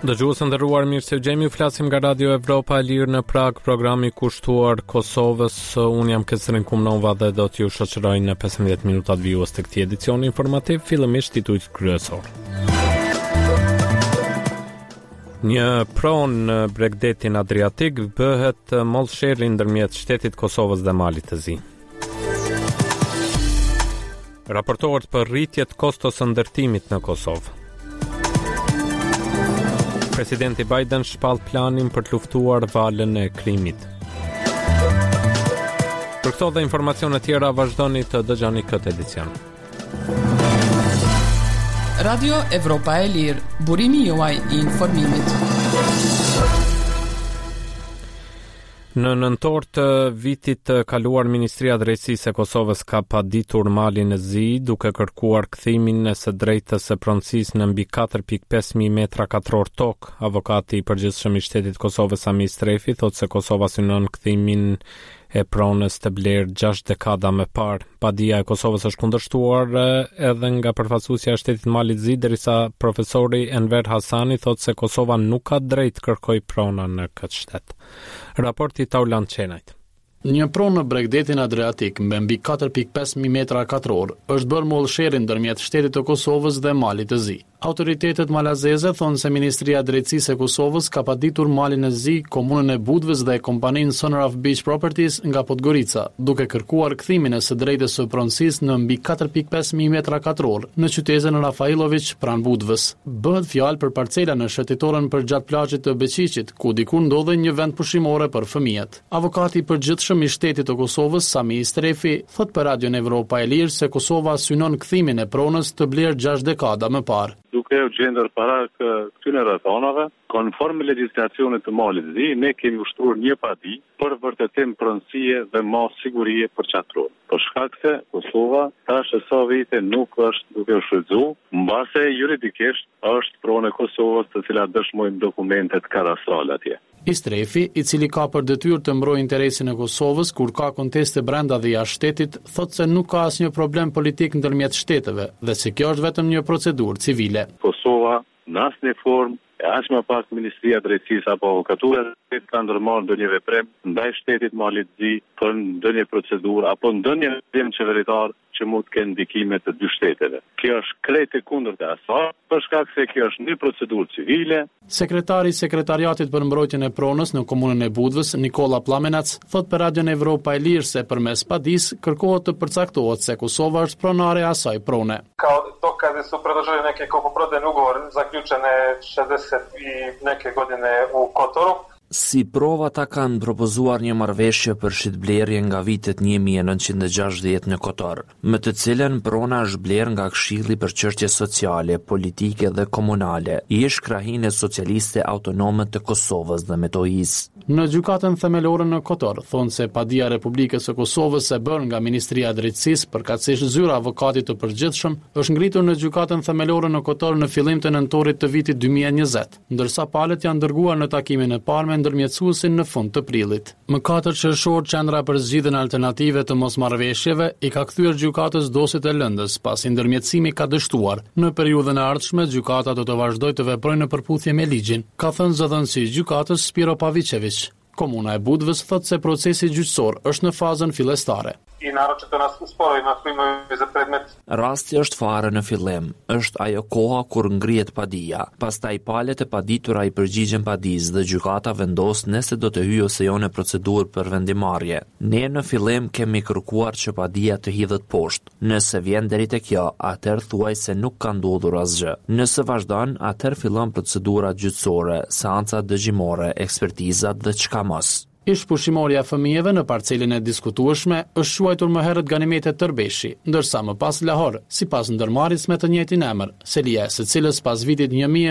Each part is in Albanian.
Dëgjues nderuar, mirë se gjemi, flasim nga Radio Evropa e Lirë në Prag, programi kushtuar Kosovës. Unë jam Kesrin Kumnova dhe do t'ju shoqëroj në 15 minutat vijues të këtij edicioni informativ, fillimisht titujt kryesor. Një pronë në Bregdetin Adriatik bëhet mollsherri ndërmjet shtetit Kosovës dhe Malit të Zi. Raportohet për rritjet kostos së ndërtimit në Kosovë. Presidenti Biden shpall planin për të luftuar valën e Krimit. Për këto dhe informacione tjera vazhdoni të dëgjoni këtë edicion. Radio Evropa e Lirë, burimi juaj I informimit. Në nëntor të vitit të kaluar, Ministria e Drejtësisë e Kosovës ka paditur Malin e Zi duke kërkuar kthimin e së drejtës së pronësisë në mbi 4.500 metra katror tokë. Avokati I përgjithshëm I shtetit Kosovës Sami Strefi thotë se Kosova synon kthimin e pronës të blerë 6 dekada më parë. Padia e Kosovës është kundërshtuar edhe nga përfaqësuesja e shtetit Malit Zi, derisa profesori Enver Hasani thotë se Kosova nuk ka drejt kërkoj prona në këtë shtet. Raporti Taulant Qenajt. Një pronë në Bregdetin Adriatik me mbi 4.500 metra katror është bërë mollsherri ndërmjet shtetit të Kosovës dhe Malit të Zi. Autoritetet malazeze thonë se Ministria e Drejtësisë e Kosovës ka paditur Malin e Zi, komunën e Budvës dhe kompaninë Sonaraf Beach Properties nga Podgorica, duke kërkuar kthimin e së drejtës së pronësisë në mbi 4.500 metra katror në qytetin Rafailović pranë Budvës. Bëhet fjalë për parcela në shëtitoren përgjatë plazhit të Beqiqit, ku diku ndodhej një vend pushimore për fëmijët. Avokati I përgjithshëm I shtetit të Kosovës, Sami Strefi, thot për Radio Evropa e Lirë se Kosova synon kthimin e pronës të blerë 6 dekada më parë. Duke u gjendur para këtyre rrethonave, konform legjislacionit të Malit Zi, ne kemi ushtruar një padi për vërtetim pronësie dhe mas sigurie për çatror. Për shkak se Kosova tash e sa vite nuk është duke u shfrytzuar, mbase juridikisht është pronë e Kosovës, të cilat dëshmojnë dokumentet kadastrale atje. Strefi, I cili ka për detyrë të mbrojë interesin e Kosovës kur ka konteste brenda dhe jashtë shtetit, thotë se nuk ka asnjë problem politik ndërmjet shteteve dhe se kjo është vetëm një procedurë civile. Kosova në asnjë formë, as më pak Ministria e Drejtësisë apo avokatura ka ndërmarrë ndonjë veprim ndaj shtetit Malit Zi për ndonjë procedurë apo ndonjë vendim qeveritar që mund të kenë ndikime të dy shteteve. Kjo është krejt e kundërt e asaj, për shkak se kjo është një procedurë civile. Sekretari I Sekretariatit për mbrojtjen e pronës në komunën e Budvës, Nikola Plamenac, thot për Radio Evropa e Lirë se përmes padis kërkohet të përcaktohet se Kosova është pronare e asaj prone. Kao dokaze su predložili neke kupoprodajni ugovor zaključene 60 I neke godine u Kotoru. Si prova ta kanë propozuar një marrëveshje për shitblerje nga vitet 1960 në Kotor, me të cilën prona është blerë nga Këshilli për çështje sociale, politike dhe komunale, ish krahinë socialiste autonome të Kosovës dhe Metohijisë. Në gjykatën themelore në Kotor thonë se padia e Republikës së Kosovës e bërë nga Ministria e Drejtësisë përkatësisht zyra avokatit të përgjithshëm është ngritur në gjykatën themelore në Kotor në fillim të nëntorit të vitit 2020, ndërsa palët janë dërguar në takimin e parë ndërmjetësuesin në fund të prillit. Më 4 qershor Qendra për zgjidhjen alternative të mosmarrëveshjeve I ka kthyer gjykatës dosit e lëndës pasi ndërmjetësimi ka dështuar. Në periudhën e ardhshme gjykata do të vazhdojë të veprojë në përputhje me ligjin, ka thënë zëdhënësi I gjykatës Spiro Pavicević. Komuna e Budvës thotë se procesi gjyqësor është në fazën fillestare. I naročito na sporovima koji imaju za predmet. Rasti është fare në fillim, është ajo koha kur ngrihet padia. Pastaj palët e paditura I përgjigjen padisë dhe gjykata vendos nëse do të hyjë ose jo në procedurë për vendimarrje. Ne në fillim kemi kërkuar që padia të hidhet poshtë. Nëse vjen deri te kjo, atëherë thuaj se nuk ka ndodhur asgjë. Nëse vazhdon, atëherë fillon procedura gjyqësore, seanca dëgjimore, ekspertizat dhe çka mos. Ish pushimorja e fëmijëve në parcelin e diskutueshme është quajtur më herët Ganimete Tërbeshi, ndërsa më pas Lahor, sipas ndërmarrjes me të njëjtin emër, Selia, së cilës pas vitit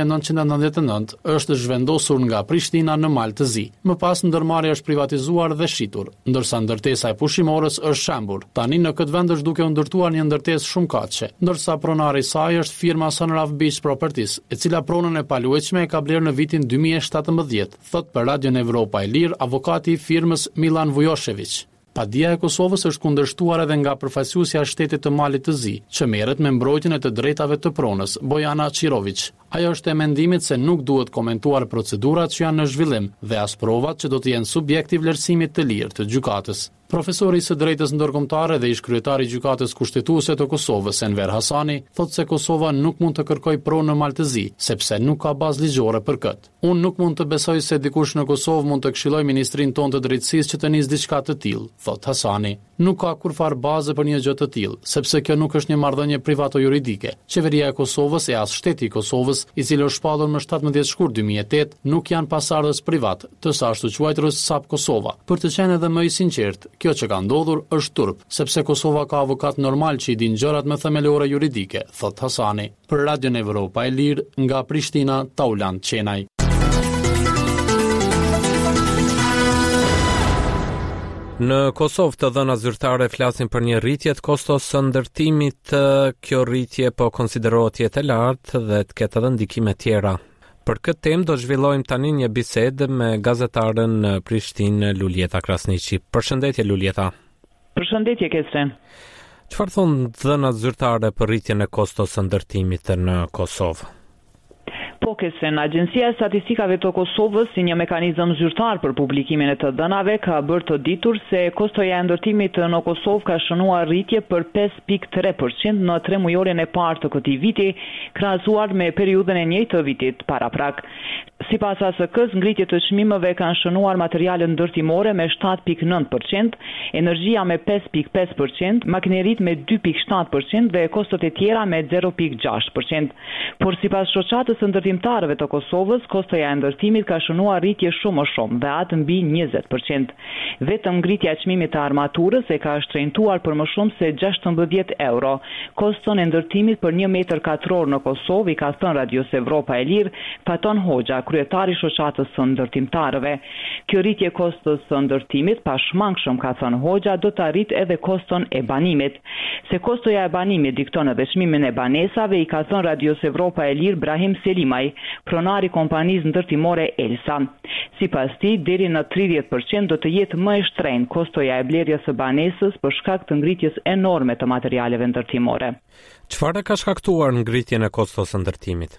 1999 është zhvendosur nga Prishtina në Mal të Zi. Më pas ndërmarrja është privatizuar dhe shitur, ndërsa ndërtesa e pushimorës është shembur. Tani në këtë vend është duke u ndërtuar një ndërtesë shumë katëshe, ndërsa pronari I saj është firma Sonaraf Beach Properties, e cila pronën e paluajtshme e ka blerë në vitin 2017, thot për Radio Evropa e Lirë avokat I firmës Milan Vujošević. Padia e Kosovës është kundërshtuar edhe nga përfaqësuesja e Shtetit të Malit të Zi, që merret me mbrojtjen e të drejtave të pronës, Bojana Qirović. Ajo është e mendimit se nuk duhet komentuar procedurat që janë në zhvillim dhe as provat që do të jenë subjekt i vlerësimit të lirë të gjykatës. Profesori i së drejtës ndërkombëtare dhe ish kryetari i gjykatës kushtetuese të Kosovës, Enver Hasani, thotë se Kosova nuk mund të kërkojë pronë në Maltëzi, sepse nuk ka bazë ligjore për këtë. Unë nuk mund të besoj se dikush në Kosovë mund të këshillojë ministrinë tonë të drejtësisë që të nisë diçka të tillë, thotë Hasani. Nuk ka kurfar bazë për një gjë të tillë, sepse kjo nuk është një marrëdhënie privato-juridike. Qeveria e Kosovës e as Shteti i Kosovës, i cili është shpallur më 17 shkurt 2008, nuk janë pasardhës privat të sa ashtu quajturës SAP Kosova. Për të qenë edhe më i sinqert, kjo që ka ndodhur është turp, sepse Kosova ka avokat normal që i din gjërat më themelore juridike, thot Hasani. Për Radion Evropa e Lirë, nga Prishtina, Taulant Qenaj. Në Kosovë të dhëna zyrtare flasin për një rritje të kostos së ndërtimit. Kjo rritje po konsiderohet jetë e lartë dhe të ketë edhe ndikime tjera. Për këtë temë do zhvillojmë tani një bisedë me gazetaren në Prishtinë, Luljeta Krasniqi. Përshëndetje Luljeta. Përshëndetje Kesen. Çfarë thonë dhënat zyrtare për rritjen e kostos së ndërtimit në Kosovë? Po Kesen, Agjencia e Statistikave të Kosovës, si një mekanizëm zyrtar për publikimin e të dhënave, ka bërë të ditur se kostoja e ndërtimit në Kosovë ka shënuar rritje për 5.3% në 3 mujorin e parë të këtij viti, krahasuar me periudhën e njëjtë të vitit paraprak. Sipas ASK-s, ngritjet e çmimeve kanë shënuar materiale ndërtimore me 7.9%, energjia me 5.5%, makineritë me 2.7% dhe kostot e tjera me 0.6%. Por sipas shoqatës së ndërtimtarëve të Kosovës, kostoja e ndërtimit ka shënuar rritje shumë më shumë dhe atë mbi 20%. Vetëm ngritja e çmimit të armaturës e ka shtrenjtuar për më shumë se 16 euro. Koston e ndërtimit për 1 metër katror në Kosovë, i ka thënë Radios Evropa e Lirë, Faton Hoxha, kryetari i shoqatës së ndërtimtarëve. Kjo rritje kostos së ndërtimit pashmangshëm, ka thënë Hoxha, do të arrijë edhe koston e banimit. Se kostoja e banimit dikton edhe çmimin e banesave, i ka thënë Radios Evropa e Lirë Brahim Selimaj, pronari kompanisë ndërtimore Elsa. Sipas tij, deri në 30% do të jetë më e shtrenjtë kostoja e blerjes së banesës për shkak të ngritjes enorme të materialeve ndërtimore. Çfarë ka shkaktuar ngritjen e kostos së ndërtimit?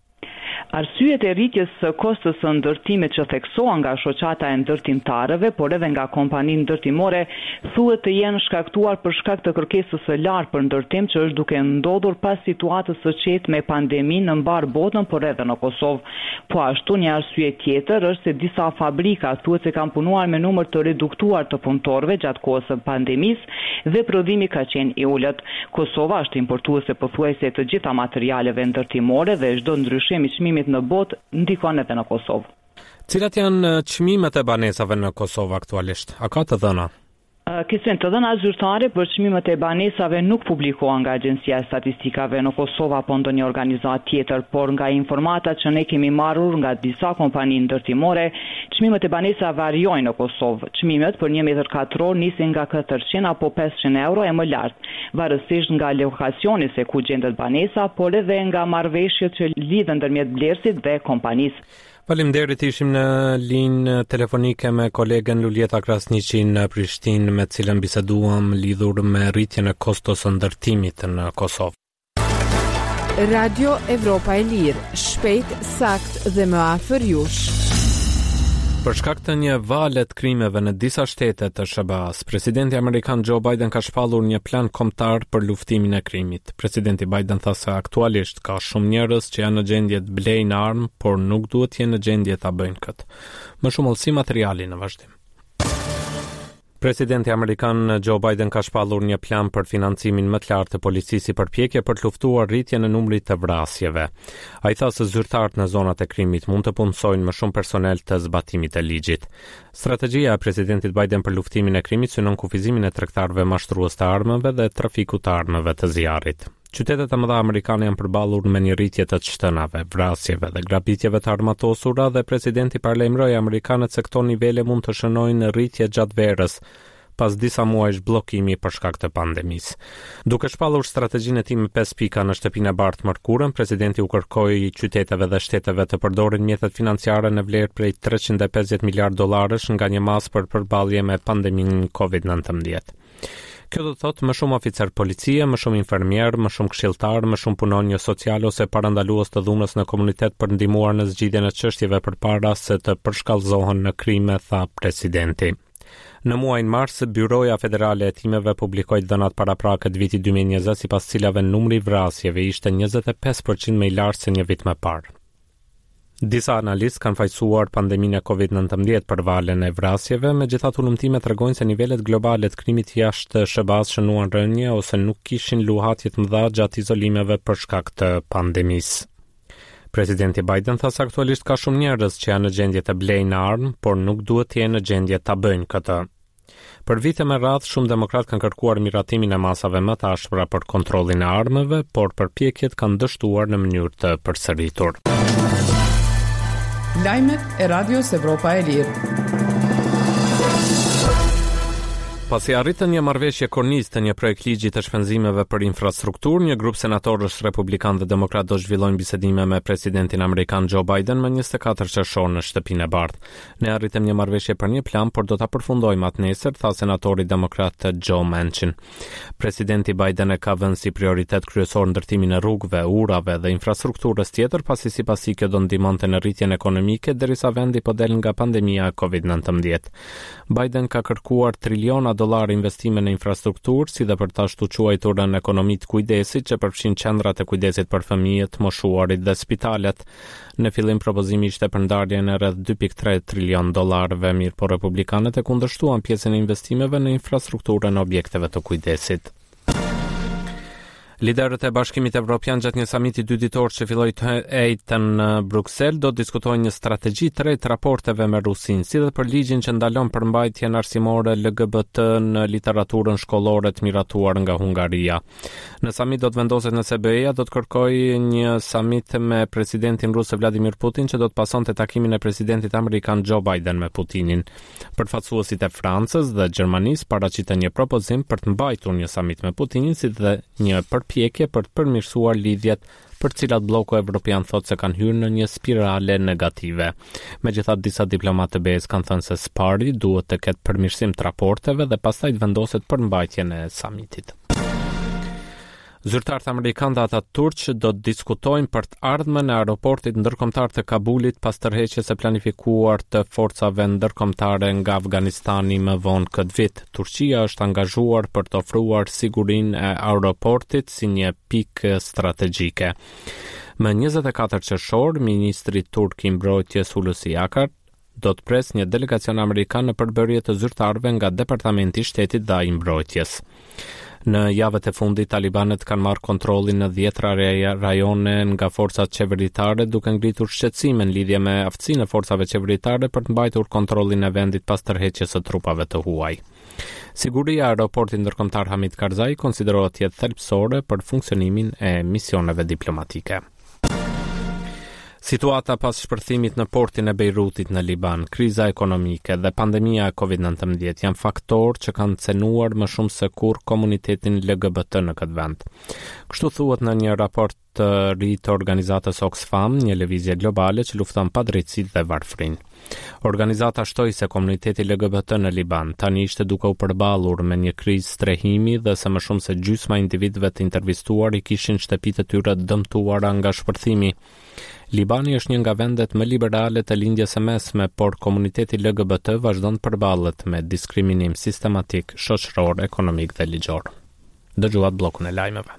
Arsyet e rritjes së kostos së ndërtimit që theksohen nga shoqata e ndërtimtarëve, por edhe nga kompanitë ndërtimore, thuhet të jenë shkaktuar për shkak të kërkesës së lartë për ndërtim që është duke ndodhur pas situatës së qetë me pandeminë në mbar botën, por edhe në Kosovë. Po ashtu një arsye tjetër është se disa fabrika thuhet se kanë punuar me numër të reduktuar të punëtorëve gjatë kohës së pandemisë dhe prodhimi ka qenë i ulët. Kosova është importuese pothuajse të gjitha materialeve ndërtimore dhe çdo ndryshim i çmimit në botë ndikon edhe në Kosovë. Cilat janë çmimet e banesave në Kosovë aktualisht? A ka të dhëna? Kesen, të dhëna zyrtare për çmimet e banesave nuk publikohen nga Agjencia e Statistikave në Kosovë apo ndonjë organizatë tjetër, por nga informatat që ne kemi marrur nga disa kompani ndërtimore, çmimet e banesave variojnë në Kosovë. Çmimet për 1 metër katror nisin nga 400 apo 500 euro e më lart, varësisht nga lokacioni se ku gjendet banesa, por edhe nga marrëveshjet që lidhen ndërmjet blerësit dhe kompanisë. Faleminderit, ishim në linjë telefonike me kolegen Luljeta Krasniqi në Prishtinë, me cilën biseduam lidhur me rritjen e kostos së ndërtimit në Kosovë. Radio Evropa e Lirë, shpejt, sakt dhe më afër jush. Për shkak të një vale të krimeve në disa shtete të SBA-s, presidenti amerikan Joe Biden ka shpallur një plan kombëtar për luftimin e krimit. Presidenti Biden tha se aktualisht ka shumë njerëz që janë në gjendje të blejnë armë, por nuk duhet të jenë në gjendje ta bëjnë këtë. Më shumë si materiali në vazhdim. Presidenti amerikan Joe Biden ka shpallur një plan për financimin më të lartë të policisë si përpjekje për të luftuar rritjen e numrit të vrasjeve. Ai tha se zyrtarët në zonat e krimit mund të punësojnë më shumë personel të zbatimit të ligjit. Strategjia e presidentit Biden për luftimin e krimit synon kufizimin e tregtarëve mashtrues të armëve dhe trafikut të armëve të zjarrit. Qytetet e mëdha amerikane janë përballur me një rritje të shtënave, vrasjeve dhe grabitjeve të armatosura dhe presidenti paralajmëroi amerikanët se këto nivele mund të shënojnë rritje gjatë verës, pas disa muajsh bllokimi për shkak të pandemisë. Duke shpallur strategjinë e tij me 5 pika në shtëpinë e Bart mërkurën, presidenti u kërkoi qyteteve dhe shteteve të përdorin mjetet financiare në vlerë prej $350 miliardë nga një masë për përballje me pandeminë COVID-19. Kjo do të thotë më shumë oficer policie, më shumë infermier, më shumë këshilltar, më shumë punonjës social ose parandalues të dhunës në komunitet për ndihmuar në zgjidhjen e çështjeve përpara se të përshkallëzohen në krime, tha presidenti. Në muajin mars, Byroja Federale e Hetimeve publikoi dhënat paraprake të vitit 2020, sipas cilave numri i vrasjeve ishte 25% më i lartë se një vit më parë. Disa analistë kanë fajsuar pandeminë e COVID-19 për valen e vrasjeve, megjithatë ulëmtimet tregojnë se nivelet globale të krimit jashtë SHBA-s shënuan rënje ose nuk kishin luhatje të mëdha gjatë izolimeve për shkak të pandemisë. Presidenti Biden tha se aktualisht ka shumë njerëz që janë në gjendje të blejnë armë, por nuk duhet të jenë në gjendje ta bëjnë këtë. Për vite me radhë, shumë demokratë kanë kërkuar miratimin e masave më të ashpra për kontrollin e armëve, por përpjekjet kanë dështuar në mënyrë të përsëritur. Lajmet e Radios Evropa e Lirë. Pasi arritën një marrëveshje kornizë të një projekt ligji të shpenzimeve për infrastrukturë, një grup senatorësh republikan dhe demokrat do zhvillojnë bisedime me presidentin amerikan Joe Biden më 24 qershor në shtëpinë e Bart. Ne arritëm një marrëveshje për një plan, por do ta përfundojmë atë nesër, tha senatori demokrat Joe Manchin. Presidenti Biden e ka vënë si prioritet kryesor ndërtimin e rrugëve, urave dhe infrastrukturës tjetër, pasi sipas tij kjo do ndihmonte në rritjen ekonomike derisa vendi po del nga pandemia e COVID-19. Biden ka kërkuar triliona $, investime në infrastrukturë, si dhe për ta shtuquajturën ekonomitë kujdesit që përfshin qendrat e kujdesit për fëmijët, moshuarit dhe spitalet. Në fillim propozimi ishte për ndarjen e rreth $2.3 trilion, mirë po republikanët e kundërshtuan pjesën e investimeve në infrastrukturën e objekteve të kujdesit. Liderët e Bashkimit Evropian gjatë një samiti 2 ditor që filloi të ejtën në Bruksel do diskutojnë një strategji të re të raporteve me Rusinë, si dhe për ligjin që ndalon përmbajtjen arsimore LGBT në literaturën shkollore të miratuar nga Hungaria. Në samit do të vendoset nëse BE-ja do të kërkojë një samit me presidentin rus Vladimir Putin që do të pasonte takimin e presidentit amerikan Joe Biden me Putinin. Përfaqësuesit e Francës dhe Gjermanisë paraqiten një propozim për të mbajtur një samit me Putinin, si dhe një përpjekje për të përmirësuar lidhjet për cilat bloku evropian thotë se kanë hyrë në një spirale negative. Megjithatë, disa diplomatë të BE-s kanë thënë se SPAR-i duhet të ketë përmirësim të raporteve dhe pastaj të vendoset për mbajtjen e samitit. Zyrtarët amerikanë dhe ata turq do të diskutojnë për të ardhmen e aeroportit ndërkombëtar të Kabulit pas tërheqjes së planifikuar të forcave ndërkombëtare nga Afganistani më vonë këtë vit. Turqia është angazhuar për të ofruar sigurinë e aeroportit si një pikë strategjike. Më 24 qershor, ministri turk i mbrojtjes Hulusi Akar do të pres një delegacion amerikan në përbërje të zyrtarëve nga Departamenti i Shtetit dhe i Mbrojtjes. Në javët e fundit, talibanët kanë marrë kontrollin në 10 rajone nga forcat qeveritare, duke ngritur shqetësime në lidhje me aftësinë e forcave qeveritare për të mbajtur kontrollin e vendit pas tërheqjes së trupave të huaj. Siguria e aeroportit ndërkombëtar Hamid Karzai konsiderohet të jetë thelbësore për funksionimin e misioneve diplomatike. Situata pas shpërthimit në portin e Beirutit në Liban, kriza ekonomike dhe pandemia e COVID-19 janë faktorë që kanë cenuar më shumë se kurrë komunitetin LGBT në këtë vend. Kështu thuhet në një raport të ri të organizatës Oxfam, një lëvizje globale që lufton padrejtësinë dhe varfrinë. Organizata shtoi se komuniteti LGBT në Liban tani ishte duke u përballur me një krizë strehimi dhe se më shumë se gjysma individëve të intervistuar i kishin shtëpitë e tyre dëmtuara nga shpërthimi. Libani është një nga vendet më liberale të lindjes së mesme, por komuniteti LGBT vazhdon të përballet me diskriminim sistematik, shoqëror, ekonomik dhe ligjor. Dëgjuat bllokun e lajmeve.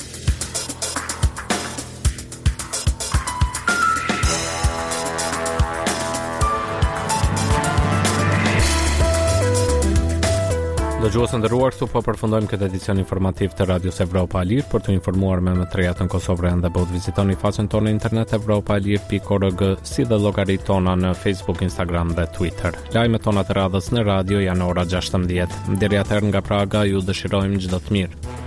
Dëgjues nderuar, këtu po përfundojmë këtë edicion informativ të Radios Evropa e Lirë. Për të informuar me më të rejat në Kosovë dhe bëhet vizitoni faqen tonë në internet evropaelir.org, si dhe llogaritë tona në Facebook, Instagram dhe Twitter. Lajmet tona të radhës në radio janë ora 16. Deri atëherë nga Praga ju dëshirojmë çdo të mirë.